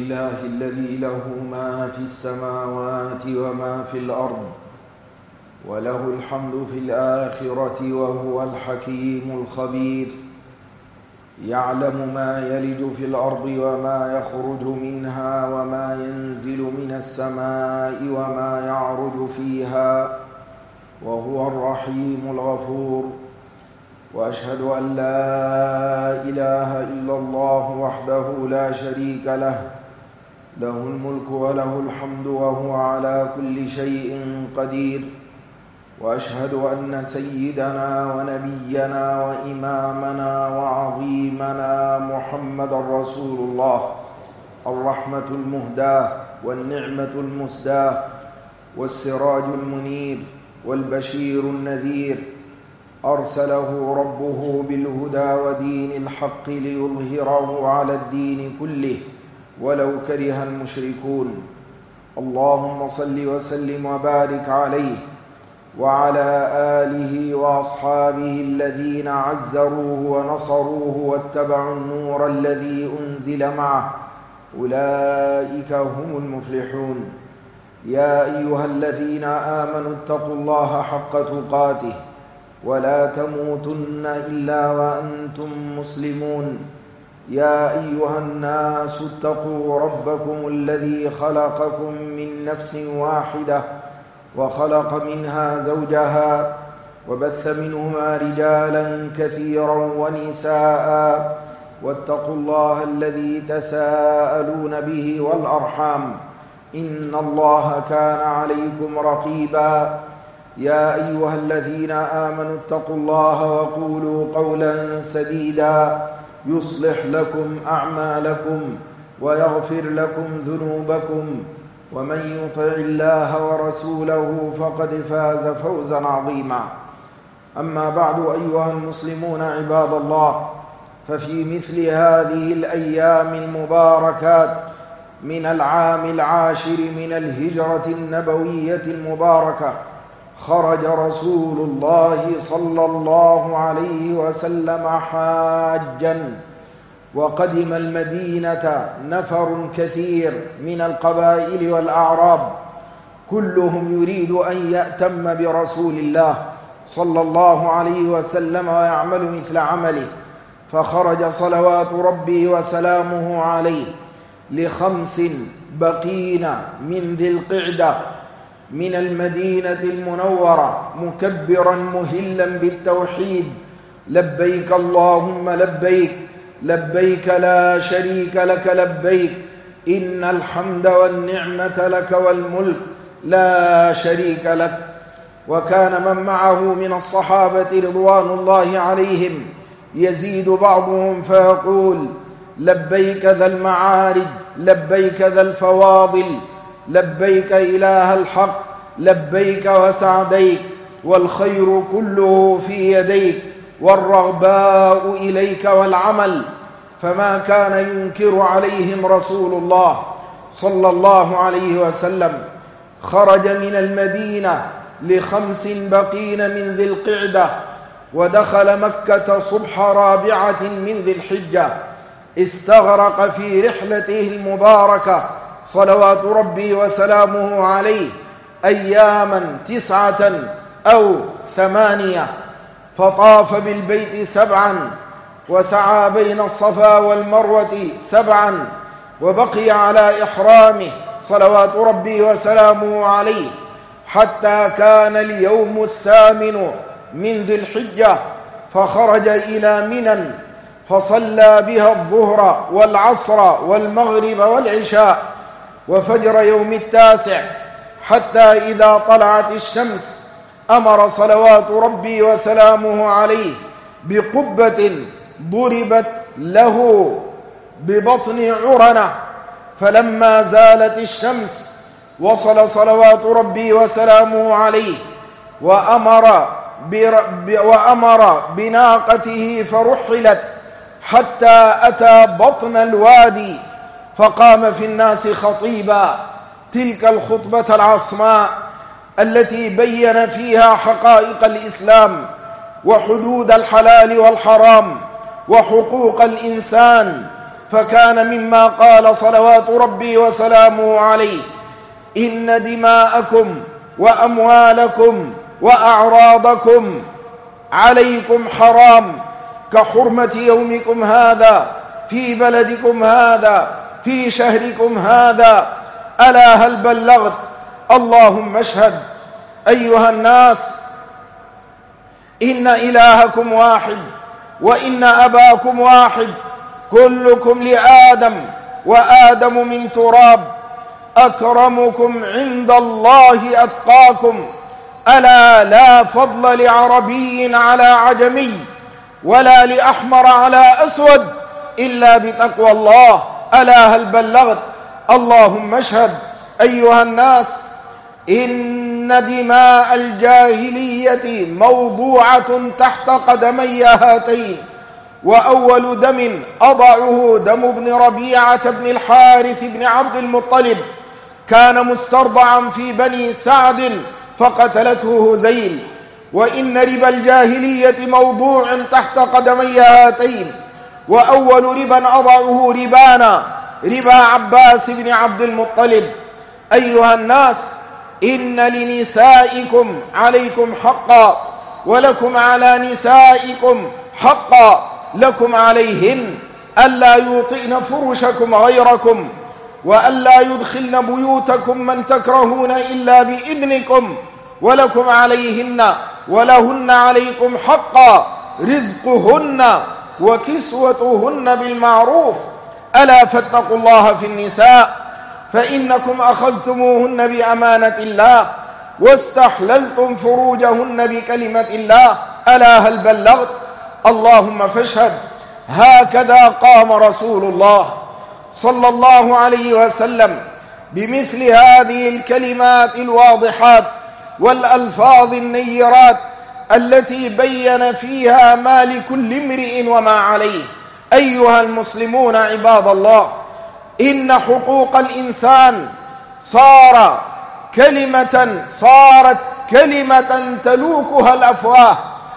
لله الذي له ما في السماوات وما في الأرض، وله الحمد في الآخرة، وهو الحكيم الخبير. يعلم ما يلج في الأرض وما يخرج منها وما ينزل من السماء وما يعرج فيها، وهو الرحيم الغفور. وأشهد أن لا إله إلا الله وحده لا شريك له، له الملك وله الحمد وهو على كل شيء قدير. وأشهد أن سيدنا ونبينا وإمامنا وعظيمنا محمد رسول الله، الرحمة المهداة والنعمة المسداة والسراج المنير والبشير النذير، أرسله ربه بالهدى ودين الحق ليظهره على الدين كله ولو كره المشركون. اللهم صل وسلم وبارك عليه وعلى آله وأصحابه الذين عزروه ونصروه واتبعوا النور الذي أنزل معه، أولئك هم المفلحون. يا أيها الذين آمنوا اتقوا الله حق تقاته ولا تموتن إلا وأنتم مسلمون. يا أيها الناس اتقوا ربكم الذي خلقكم من نفس واحدة وخلق منها زوجها وبث منهما رجالا كثيرا ونساء، واتقوا الله الذي تساءلون به والأرحام، إن الله كان عليكم رقيبا. يا أيها الذين آمنوا اتقوا الله وقولوا قولا سديدا يصلح لكم أعمالكم ويغفر لكم ذنوبكم، ومن يطع الله ورسوله فقد فاز فوزا عظيما. أما بعد، أيها المسلمون عباد الله، ففي مثل هذه الأيام المباركات من العام 10 من الهجرة النبوية المباركة خرج رسول الله صلى الله عليه وسلم حاجا، وقدم المدينة نفر كثير من القبائل والأعراب، كلهم يريد أن يأتم برسول الله صلى الله عليه وسلم ويعمل مثل عمله. فخرج صلوات ربي وسلامه عليه ل5 بقين من ذي القعدة من المدينة المنورة، مكبرا مهلا بالتوحيد: لبيك اللهم لبيك، لبيك لا شريك لك لبيك، إن الحمد والنعمة لك والملك لا شريك لك. وكان من معه من الصحابة رضوان الله عليهم يزيد بعضهم فيقول: لبيك ذا المعارج، لبيك ذا الفواضل، لبيك إله الحق، لبيك وسعديك، والخير كله في يديك، والرغباء إليك والعمل. فما كان ينكر عليهم رسول الله صلى الله عليه وسلم. خرج من المدينة ل5 بقين من ذي القعدة، ودخل مكة صبح 4 من ذي الحجة. استغرق في رحلته المباركة صلوات ربي وسلامه عليه أياما 9 أو 8، فطاف بالبيت 7، وسعى بين الصفا والمروة 7، وبقي على إحرامه صلوات ربي وسلامه عليه حتى كان اليوم 8 من ذي الحجة، فخرج إلى منى فصلى بها الظهر والعصر والمغرب والعشاء وفجر يوم 9، حتى إذا طلعت الشمس أمر صلوات ربي وسلامه عليه بقبة ضربت له ببطن عرنة. فلما زالت الشمس وصل صلوات ربي وسلامه عليه وأمر بناقته فرحلت حتى أتى بطن الوادي، فقام في الناس خطيبا تلك الخطبة العصماء التي بين فيها حقائق الإسلام وحدود الحلال والحرام وحقوق الإنسان، فكان مما قال صلوات ربي وسلامه عليه: إن دماءكم وأموالكم وأعراضكم عليكم حرام كحرمة يومكم هذا في بلدكم هذا في شهركم هذا. ألا هل بلغت؟ اللهم اشهد. أيها الناس، إن إلهكم واحد، وإن أباكم واحد، كلكم لآدم وآدم من تراب، أكرمكم عند الله أتقاكم. ألا لا فضل لعربي على عجمي ولا لأحمر على أسود إلا بتقوى الله. ألا هل بلغت؟ اللهم اشهد. أيها الناس، إن دماء الجاهلية موضوعة تحت قدمي هاتين، وأول دم أضعه دم ابن ربيعة بن الحارث بن عبد المطلب، كان مسترضعا في بني سعد فقتلته هذيل. وإن ربا الجاهلية موضوع تحت قدمي هاتين، وأول ربا أضعه ربانا ربا عباس بن عبد المطلب. أيها الناس، إن لنسائكم عليكم حقا، ولكم على نسائكم حقا لكم عليهن، ألا يوطئن فرشكم غيركم، وألا يدخلن بيوتكم من تكرهون إلا بإذنكم، ولكم عليهن ولهن عليكم حقا، رزقهن وكسوتهن بالمعروف. ألا فاتقوا الله في النساء، فإنكم أخذتموهن بأمانة الله واستحللتم فروجهن بكلمة الله. ألا هل بلغت؟ اللهم فاشهد. هكذا قام رسول الله صلى الله عليه وسلم بمثل هذه الكلمات الواضحات والألفاظ النيرات التي بين فيها ما لكل امرئ وما عليه. أيها المسلمون عباد الله، إن حقوق الإنسان صارت كلمة تلوكها الأفواه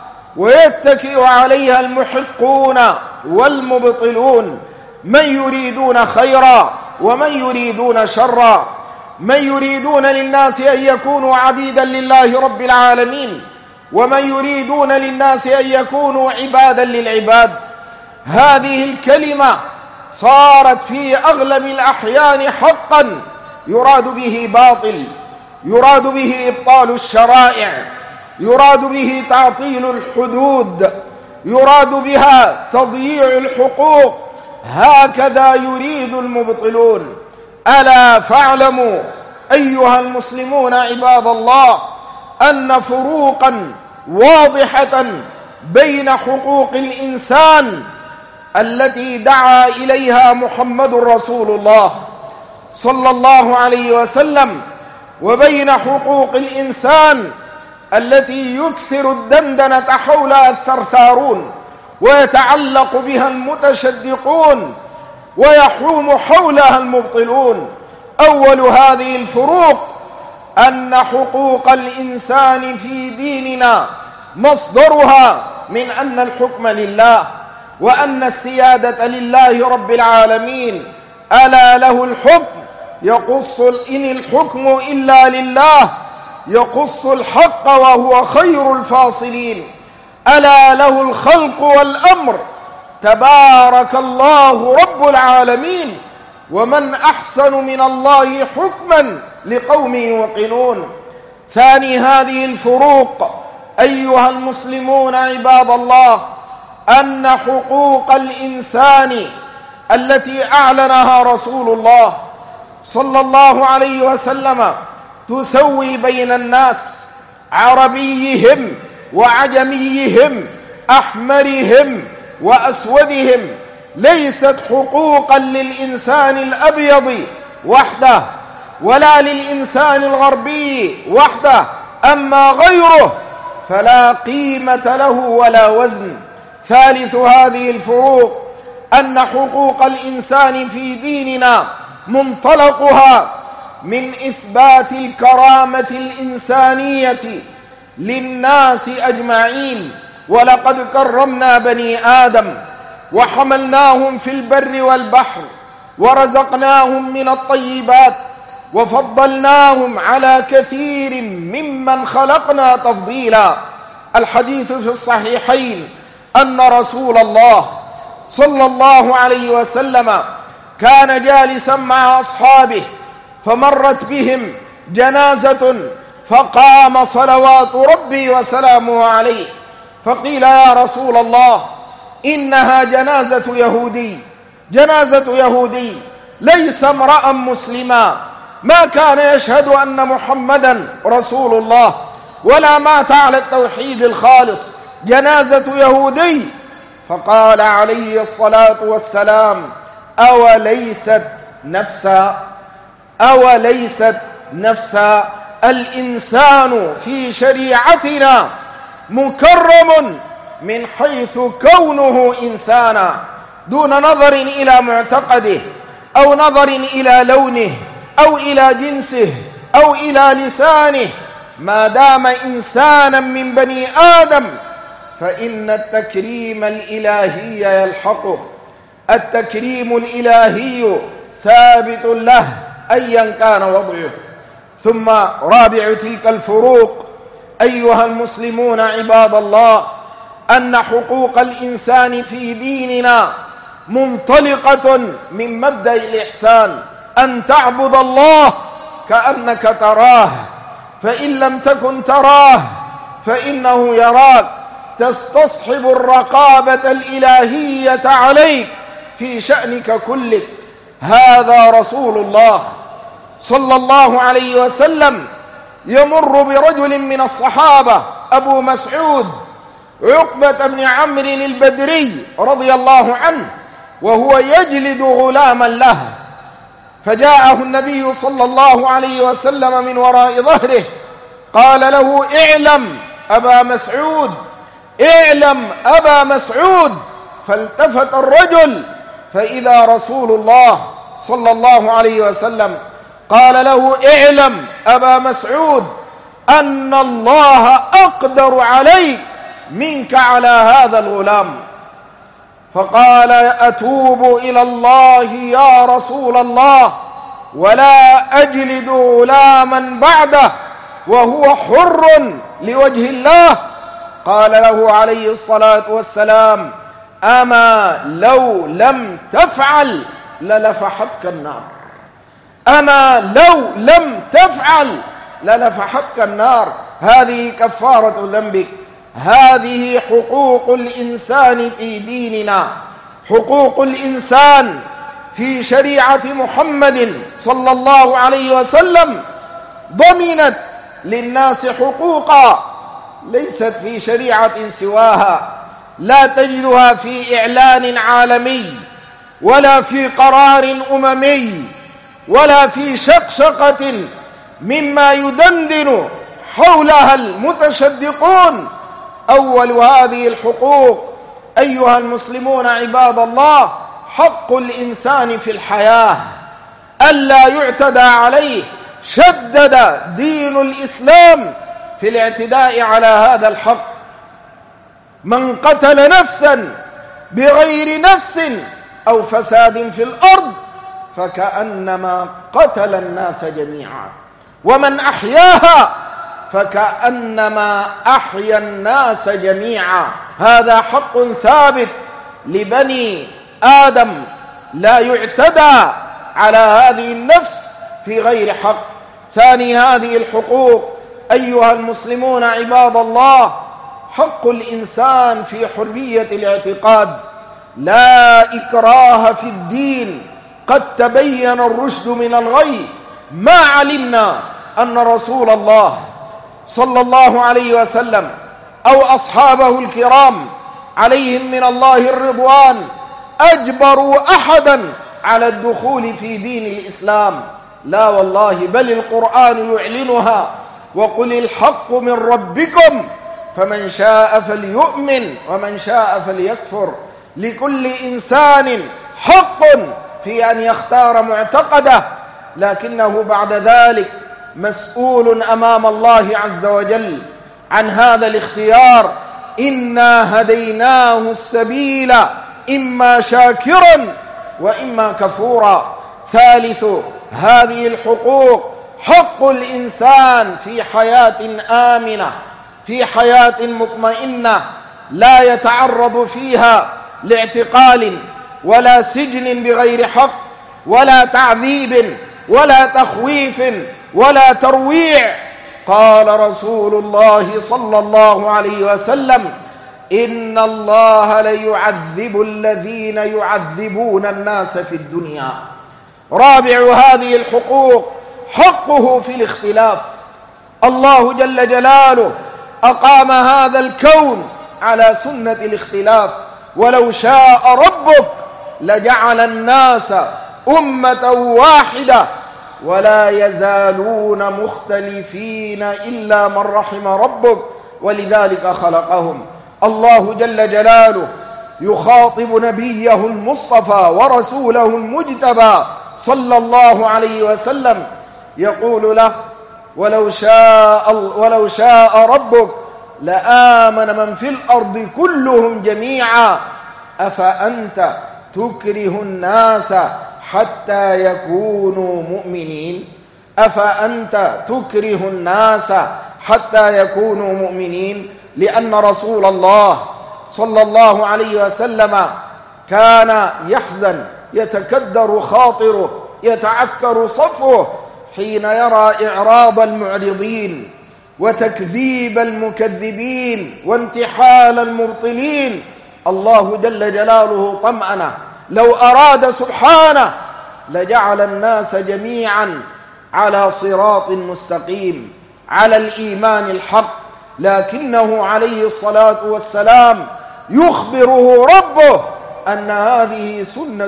ويتكئ عليها المحقون والمبطلون، من يريدون خيرا ومن يريدون شرا، من يريدون للناس أن يكونوا عبيدا لله رب العالمين، ومن يريدون للناس أن يكونوا عبادا للعباد. هذه الكلمة صارت في أغلب الأحيان حقا يراد به باطل، يراد به إبطال الشرائع، يراد به تعطيل الحدود، يراد بها تضييع الحقوق. هكذا يريد المبطلون. ألا فاعلموا أيها المسلمون عباد الله أن فروقا واضحة بين حقوق الإنسان التي دعا إليها محمد رسول الله صلى الله عليه وسلم، وبين حقوق الإنسان التي يكثر الدندنة حولها الثرثارون ويتعلق بها المتشدقون ويحوم حولها المبطلون. أول هذه الفروق أن حقوق الإنسان في ديننا مصدرها من أن الحكم لله، وأن السيادة لله رب العالمين. ألا له الحكم يقص إن الحكم إلا لله يقص الحق وهو خير الفاصلين. ألا له الخلق والأمر، تبارك الله رب العالمين، ومن أحسن من الله حكما لقوم يوقنون. ثاني هذه الفروق أيها المسلمون عباد الله أن حقوق الإنسان التي أعلنها رسول الله صلى الله عليه وسلم تسوي بين الناس، عربيهم وعجميهم، أحمرهم وأسودهم، ليست حقوقا للإنسان الأبيض وحده ولا للإنسان الغربي وحده، أما غيره فلا قيمة له ولا وزن. ثالث هذه الفروق أن حقوق الإنسان في ديننا منطلقها من إثبات الكرامة الإنسانية للناس أجمعين. ولقد كرمنا بني آدم، وحملناهم في البر والبحر ورزقناهم من الطيبات وفضلناهم على كثير ممن خلقنا تفضيلا. الحديث في الصحيحين أن رسول الله صلى الله عليه وسلم كان جالسا مع أصحابه فمرت بهم جنازة فقام صلوات ربي وسلامه عليه فقيل يا رسول الله إنها جنازة يهودي ليس امرأ مسلما ما كان يشهد أن محمدا رسول الله ولا مات على التوحيد الخالص، جنازة يهودي. فقال عليه الصلاة والسلام أوليست نفسا الإنسان في شريعتنا مكرم من حيث كونه إنسانا دون نظر إلى معتقده أو نظر إلى لونه أو إلى جنسه أو إلى لسانه، ما دام إنسانا من بني آدم فإن التكريم الإلهي يلحقه، التكريم الإلهي ثابت له أيا كان وضعه. ثم رابع تلك الفروق أيها المسلمون عباد الله أن حقوق الإنسان في ديننا منطلقة من مبدأ الإحسان، أن تعبد الله كأنك تراه، فإن لم تكن تراه فإنه يراك، تستصحب الرقابة الإلهية عليك في شأنك كلك. هذا رسول الله صلى الله عليه وسلم يمر برجل من الصحابة أبو مسعود عقبة بن عمرو البدري رضي الله عنه وهو يجلد غلاما له، فجاءه النبي صلى الله عليه وسلم من وراء ظهره قال له اعلم أبا مسعود، فالتفت الرجل فإذا رسول الله صلى الله عليه وسلم قال له اعلم أبا مسعود أن الله أقدر عليك منك على هذا الغلام. فقال أتوب إلى الله يا رسول الله ولا أجلد غلاما بعده وهو حر لوجه الله. قال له عليه الصلاة والسلام أما لو لم تفعل للفحتك النار، هذه كفارة ذنبك. هذه حقوق الإنسان في ديننا، حقوق الإنسان في شريعة محمد صلى الله عليه وسلم ضمنت للناس حقوقا ليست في شريعة سواها، لا تجدها في إعلان عالمي ولا في قرار أممي ولا في شقشقة مما يدندن حولها المتشدقون. أول هذه الحقوق أيها المسلمون عباد الله حق الإنسان في الحياة ألا يعتدى عليه. شدد دين الإسلام في الاعتداء على هذا الحق. من قتل نفسا بغير نفس أو فساد في الأرض فكأنما قتل الناس جميعا، ومن أحياها فكأنما أحيا الناس جميعا. هذا حق ثابت لبني آدم، لا يعتدى على هذه النفس في غير حق. ثاني هذه الحقوق أيها المسلمون عباد الله حق الإنسان في حرية الاعتقاد. لا إكراه في الدين، قد تبين الرشد من الغي. ما علمنا أن رسول الله صلى الله عليه وسلم أو أصحابه الكرام عليهم من الله الرضوان أجبروا أحدا على الدخول في دين الإسلام، لا والله، بل القرآن يعلنها وقل الحق من ربكم فمن شاء فليؤمن ومن شاء فليكفر. لكل إنسان حق في أن يختار معتقده، لكنه بعد ذلك مسؤول أمام الله عز وجل عن هذا الاختيار. إنا هديناه السبيل إما شاكرا وإما كفورا. ثالث هذه الحقوق حق الإنسان في حياة آمنة، في حياة مطمئنة لا يتعرض فيها لاعتقال ولا سجن بغير حق ولا تعذيب ولا تخويف ولا ترويع. قال رسول الله صلى الله عليه وسلم: إن الله ليعذب الذين يعذبون الناس في الدنيا. رابع هذه الحقوق حقه في الاختلاف. الله جل جلاله أقام هذا الكون على سنة الاختلاف، ولو شاء ربك لجعل الناس أمة واحدة ولا يزالون مختلفين إلا من رحم ربك ولذلك خلقهم. الله جل جلاله يخاطب نبيه المصطفى ورسوله المجتبى صلى الله عليه وسلم، يقول له: ولو شاء ربك لآمن من في الأرض كلهم جميعا أفأنت تكره الناس حتى يكونوا مؤمنين. أفأنت تكره الناس حتى يكونوا مؤمنين. لأن رسول الله صلى الله عليه وسلم كان يحزن، يتكدر خاطره، يتعكر صفه حين يرى إعراض المعرضين وتكذيب المكذبين وانتحال المبطلين. الله جل جلاله طمأنه، لو أراد سبحانه لجعل الناس جميعا على صراط مستقيم، على الإيمان الحق، لكنه عليه الصلاة والسلام يخبره ربه أن هذه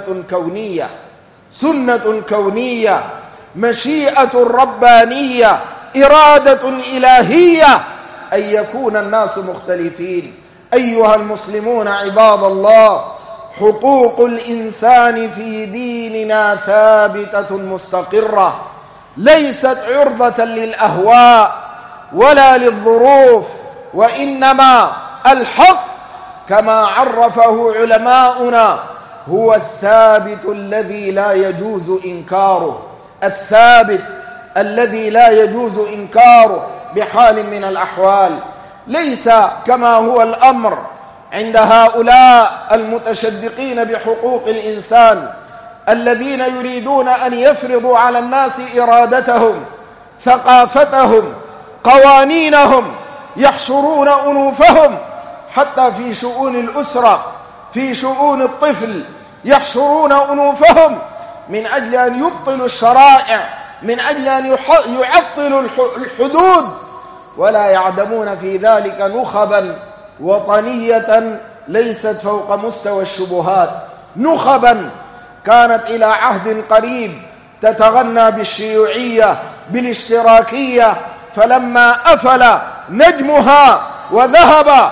سنة كونية، مشيئة ربانية، إرادة إلهية أن يكون الناس مختلفين. أيها المسلمون عباد الله، حقوق الإنسان في ديننا ثابتة مستقرة، ليست عرضة للأهواء ولا للظروف، وإنما الحق كما عرفه علماؤنا هو الثابت الذي لا يجوز إنكاره، الثابت الذي لا يجوز إنكاره بحال من الأحوال. ليس كما هو الأمر عند هؤلاء المتشدقين بحقوق الإنسان الذين يريدون أن يفرضوا على الناس إرادتهم، ثقافتهم، قوانينهم، يحشرون أنوفهم حتى في شؤون الأسرة، في شؤون الطفل، يحشرون أنوفهم من أجل أن يبطلوا الشرائع، من أجل أن يعطلوا الحدود، ولا يعدمون في ذلك نخبا وطنية ليست فوق مستوى الشبهات، نخبا كانت إلى عهد قريب تتغنى بالشيوعية بالاشتراكية، فلما أفل نجمها وذهب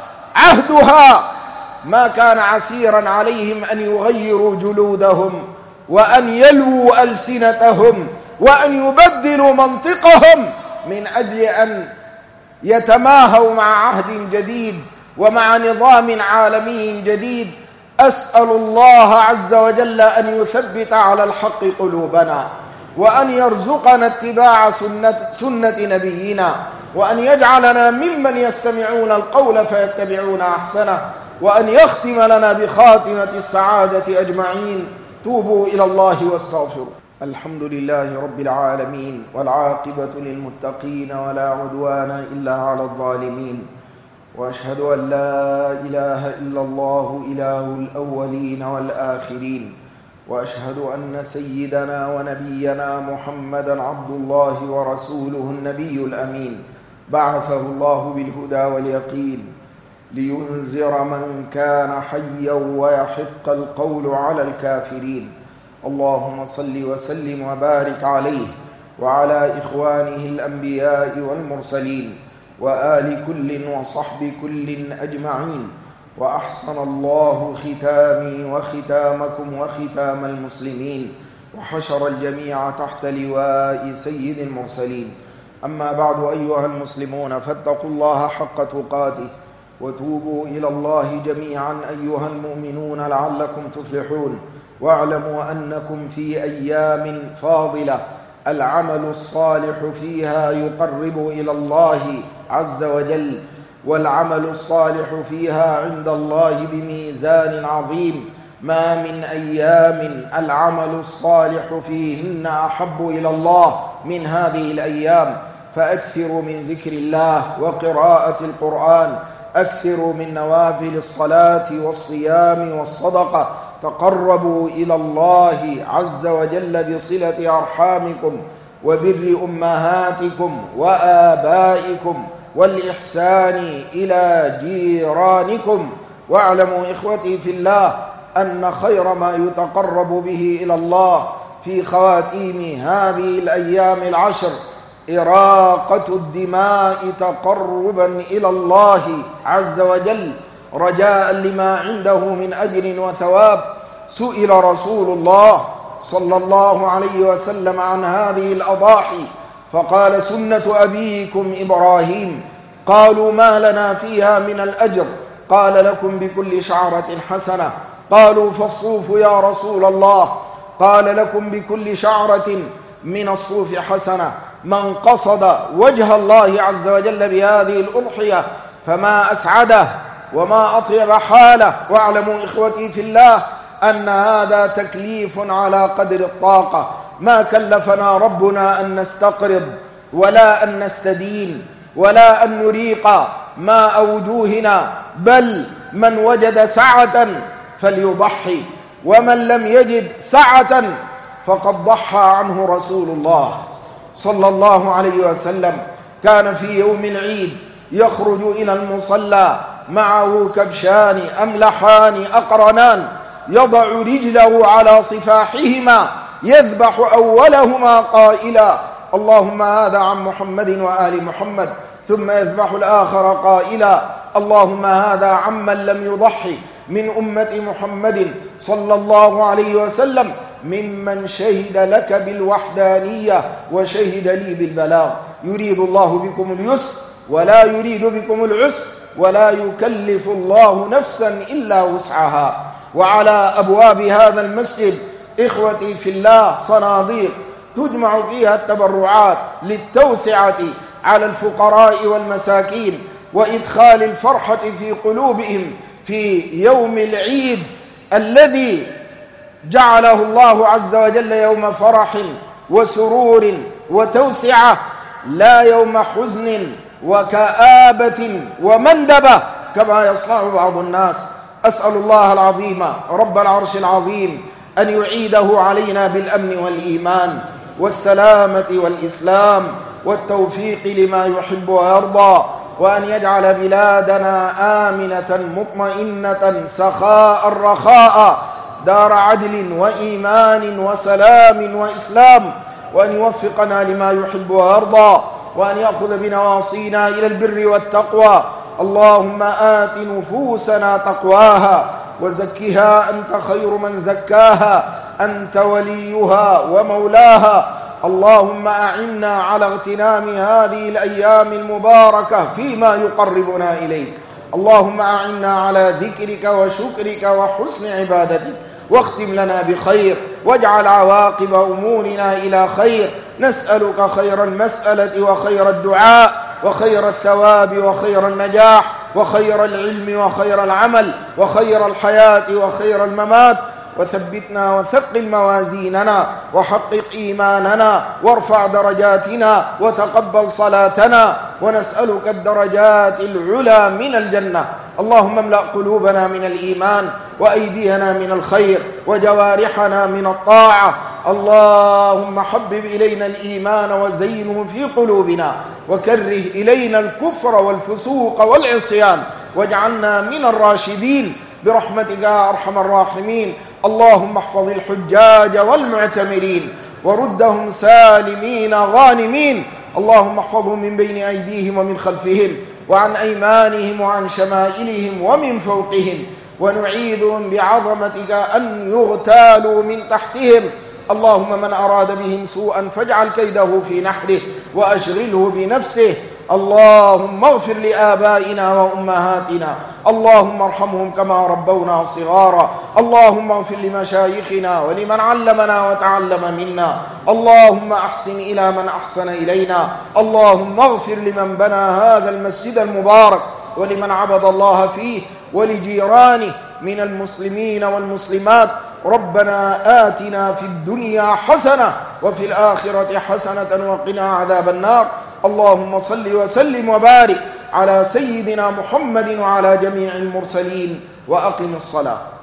عهدها ما كان عسيرا عليهم أن يغيروا جلودهم وأن يلووا ألسنتهم وأن يبدلوا منطقهم من أجل أن يتماهوا مع عهد جديد ومع نظام عالمي جديد. أسأل الله عز وجل أن يثبت على الحق قلوبنا، وأن يرزقنا اتباع سنة نبينا، وأن يجعلنا ممن يستمعون القول فيتبعون أحسنه، وأن يختم لنا بخاتمة السعادة أجمعين. توبوا إلى الله واستغفروا. الحمد لله رب العالمين، والعاقبة للمتقين، ولا عدوان إلا على الظالمين، وأشهد أن لا إله إلا الله إله الأولين والآخرين، وأشهد أن سيدنا ونبينا محمدًا عبد الله ورسوله النبي الأمين، بعثه الله بالهدى واليقين لينذر من كان حيا ويحق القول على الكافرين. اللهم صل وسلم وبارك عليه وعلى إخوانه الأنبياء والمرسلين وآل كل وصحب كل أجمعين. وأحسن الله ختامي وختامكم وختام المسلمين، وحشر الجميع تحت لواء سيد المرسلين. أما بعد، أيها المسلمون، فاتقوا الله حق تقاته، وتوبوا إلى الله جميعا أيها المؤمنون لعلكم تفلحون. واعلموا أنكم في أيام فاضلة العمل الصالح فيها يقرب إلى الله عز وجل، والعمل الصالح فيها عند الله بميزان عظيم. ما من أيام العمل الصالح فيهن أحب إلى الله من هذه الأيام، فأكثروا من ذكر الله وقراءة القرآن، أكثروا من نوافل الصلاة والصيام والصدقة، تقربوا إلى الله عز وجل بصلة أرحامكم وبر أمهاتكم وآبائكم والإحسان إلى جيرانكم. واعلموا إخوتي في الله أن خير ما يتقرب به إلى الله في خواتيم هذه الأيام العشر إراقة الدماء تقربا إلى الله عز وجل رجاء لما عنده من أجر وثواب. سئل رسول الله صلى الله عليه وسلم عن هذه الأضاحي فقال: سنة أبيكم إبراهيم. قالوا: ما لنا فيها من الأجر؟ قال: لكم بكل شعرة حسنة. قالوا: فالصوف يا رسول الله؟ قال: لكم بكل شعرة من الصوف حسنة. من قصد وجه الله عز وجل بهذه الأضحية فما أسعده وما أطيب حاله. واعلموا إخوتي في الله أن هذا تكليف على قدر الطاقة. ما كلفنا ربنا أن نستقرض ولا أن نستدين ولا أن نريق ماء وجوهنا، بل من وجد سعة فليضحي، ومن لم يجد سعة فقد ضحى عنه رسول الله صلى الله عليه وسلم. كان في يوم العيد يخرج إلى المصلى معه كبشان أملحان أقرنان، يضع رجله على صفاحهما يذبح أولهما قائلا: اللهم هذا عن محمد وآل محمد، ثم يذبح الآخر قائلا: اللهم هذا عمن لم يضحي من أمة محمد صلى الله عليه وسلم ممن شهد لك بالوحدانية وشهد لي بالبلاغ. يريد الله بكم اليسر ولا يريد بكم العسر ولا يكلف الله نفسا إلا وسعها. وعلى أبواب هذا المسجد إخوتي في الله صناديق تجمع فيها التبرعات للتوسعة على الفقراء والمساكين وإدخال الفرحة في قلوبهم في يوم العيد الذي جعله الله عز وجل يوم فرح وسرور وتوسعة، لا يوم حزن وكآبة ومندبة كما يصنع بعض الناس. أسأل الله العظيم رب العرش العظيم أن يعيده علينا بالأمن والإيمان والسلامة والإسلام والتوفيق لما يحب ويرضى، وأن يجعل بلادنا آمنة مطمئنة سخاء رخاء، دار عدل وإيمان وسلام وإسلام، وأن يوفقنا لما يحب ويرضى، وأن يأخذ بنواصينا إلى البر والتقوى. اللهم آت نفوسنا تقواها وزكها أنت خير من زكاها، أنت وليها ومولاها. اللهم أعنا على اغتنام هذه الأيام المباركة فيما يقربنا إليك. اللهم أعنا على ذكرك وشكرك وحسن عبادتك، واختم لنا بخير، واجعل عواقب أمورنا إلى خير. نسألك خير المسألة وخير الدعاء وخير الثواب وخير النجاح وخير العلم وخير العمل وخير الحياة وخير الممات. وثبتنا وثقل موازيننا وحقق إيماننا وارفع درجاتنا وتقبل صلاتنا، ونسألك الدرجات العلى من الجنة. اللهم املأ قلوبنا من الإيمان وأيدينا من الخير وجوارحنا من الطاعة. اللهم حبب إلينا الإيمان وزينه في قلوبنا، وكره إلينا الكفر والفسوق والعصيان، واجعلنا من الراشدين برحمتك يا أرحم الراحمين. اللهم احفظ الحجاج والمعتمرين وردهم سالمين غانمين. اللهم احفظهم من بين أيديهم ومن خلفهم وعن أيمانهم وعن شمائلهم ومن فوقهم، ونعيذهم بعظمتك أن يغتالوا من تحتهم. اللهم من أراد بهم سوءا فاجعل كيده في نحره وأشغله بنفسه اللهم اغفر لآبائنا وأمهاتنا، اللهم ارحمهم كما ربونا صغارا، اللهم اغفر لمشايخنا ولمن علمنا وتعلم منا، اللهم أحسن إلى من أحسن إلينا، اللهم اغفر لمن بنى هذا المسجد المبارك ولمن عبد الله فيه ولجيرانه من المسلمين والمسلمات. ربنا آتنا في الدنيا حسنة وفي الآخرة حسنة وقنا عذاب النار. اللهم صل وسلم وبارك على سيدنا محمد وعلى جميع المرسلين، وأقم الصلاة.